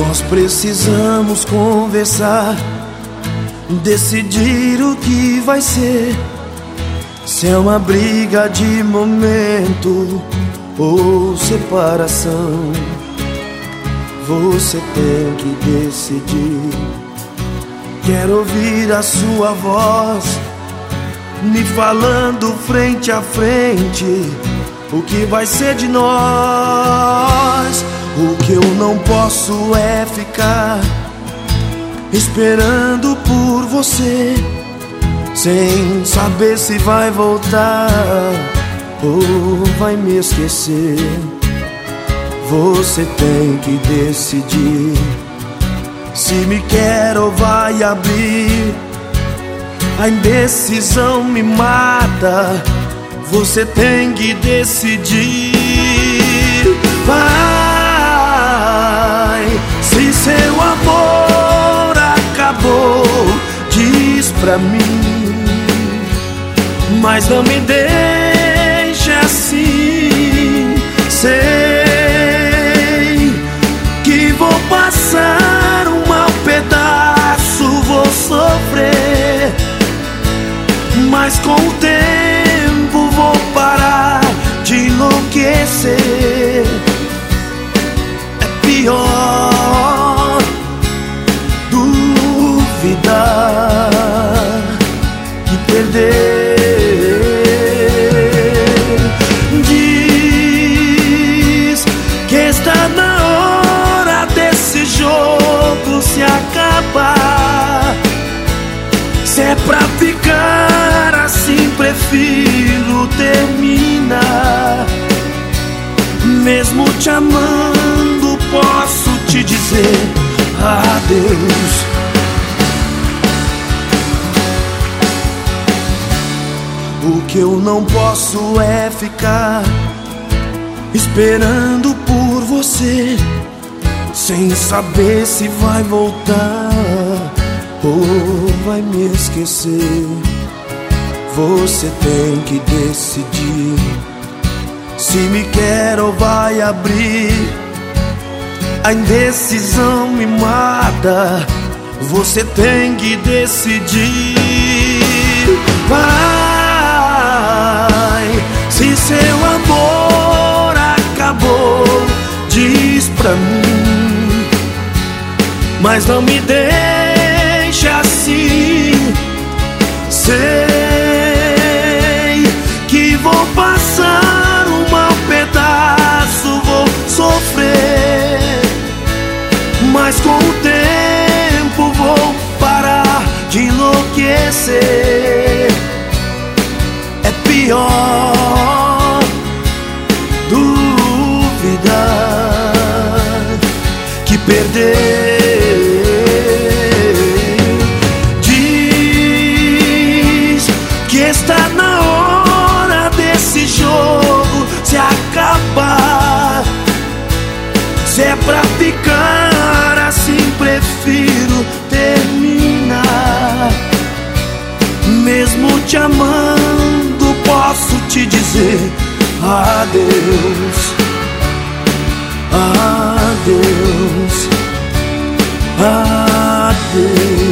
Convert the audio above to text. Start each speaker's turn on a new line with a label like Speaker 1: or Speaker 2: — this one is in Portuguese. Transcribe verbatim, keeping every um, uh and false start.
Speaker 1: Nós precisamos conversar, decidir o que vai ser. Se é uma briga de momento ou separação, você tem que decidir. Quero ouvir a sua voz me falando frente a frente o que vai ser de nós. O que eu não posso é ficar esperando por você, sem saber se vai voltar ou vai me esquecer. Você tem que decidir se me quer ou vai abrir. A indecisão me mata, você tem que decidir. Vai, se seu amor acabou, diz pra mim, mas não me deixe assim. Sei que vou passar um mau pedaço, vou sofrer, mas com o tempo vou parar de enlouquecer. É pior duvidar que perder. Diz que está na hora desse jogo se acabar. Se é pra ficar assim, prefiro terminar. Mesmo te amando, posso te dizer adeus. O que eu não posso é ficar esperando por você, sem saber se vai voltar ou vai me esquecer. Você tem que decidir se me quer ou vai abrir. A indecisão me mata, você tem que decidir. Vai, se seu amor acabou, diz pra mim, mas não me deixe assim. Sei que vou passar um mau pedaço, vou sofrer, mas com o tempo vou parar de enlouquecer. É pior duvidar que perder. Está na hora desse jogo se acabar. Se é pra ficar assim, prefiro terminar. Mesmo te amando, posso te dizer adeus. Adeus. Adeus.